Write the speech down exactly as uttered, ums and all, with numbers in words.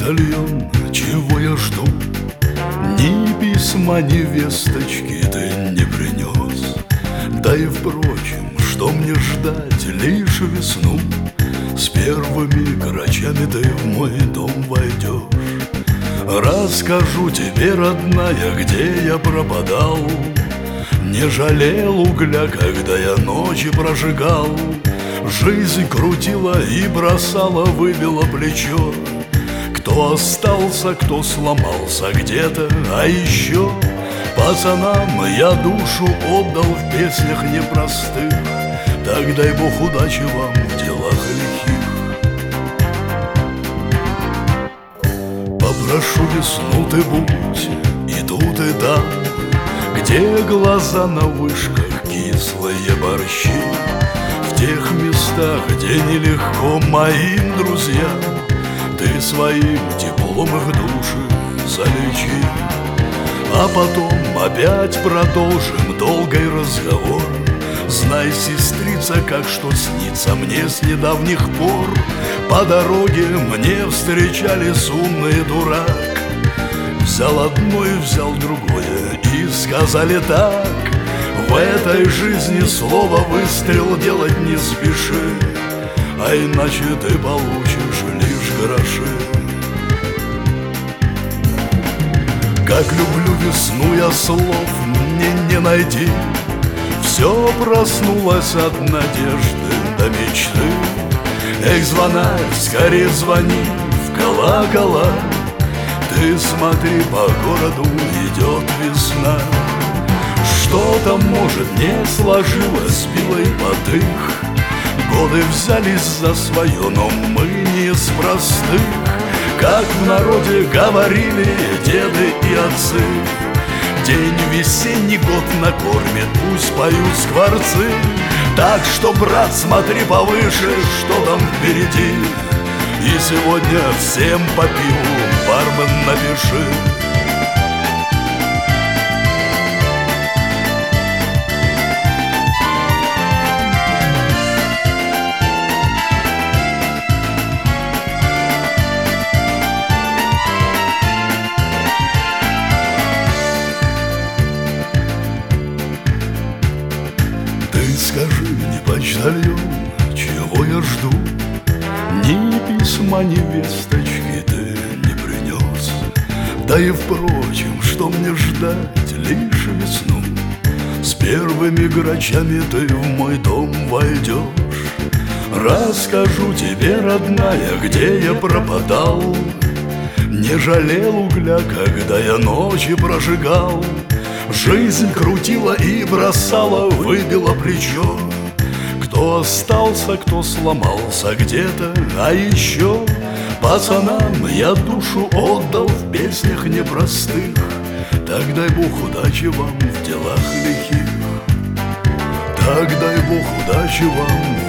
почтальон, чего я жду? Ни письма, ни весточки ты не принес. Да и впрочем, что мне ждать, лишь весну? С первыми грачами ты в мой дом войдешь. Расскажу тебе, родная, где я пропадал. Не жалел угля, когда я ночи прожигал. Жизнь крутила и бросала, выбила плечо. Кто остался, кто сломался где-то, а еще пацанам я душу отдал в песнях непростых. Так дай Бог удачи вам в делах лихих. Попрошу весну ты будь и тут, и там, где глаза на вышках, кислые борщи. В тех местах, где нелегко моим друзьям, ты своим теплом их души залечи. А потом опять продолжим долгий разговор. Знай, сестрица, как что снится мне с недавних пор. По дороге мне встречались умный дурак. Взял одно и взял другое, и сказали так: в этой жизни слово выстрел делать не спеши, а иначе ты получишь лишь гроши. Как люблю весну я, слов мне не найти. Все проснулось от надежды до мечты. Эх, звонарь, скорее звони в колокола. Ты смотри, по городу идет весна. Что-то, может, не сложилось, било и потых. Годы взялись за свое, но мы не из простых. Как в народе говорили деды и отцы, день весенний год накормит, пусть поют скворцы. Так что, брат, смотри повыше, что там впереди. И сегодня всем по пиву, бармен, напиши. Скажи мне, почтальон, чего я жду? Ни письма, ни весточки ты не принес. Да и впрочем, что мне ждать, лишь весну? С первыми грачами ты в мой дом войдешь. Расскажу тебе, родная, где я пропадал. Не жалел угля, когда я ночи прожигал. Жизнь крутила и бросала, выбила плечо. Кто остался, кто сломался где-то, а еще пацанам я душу отдал в песнях непростых. Так дай Бог удачи вам в делах лихих. Так дай Бог удачи вам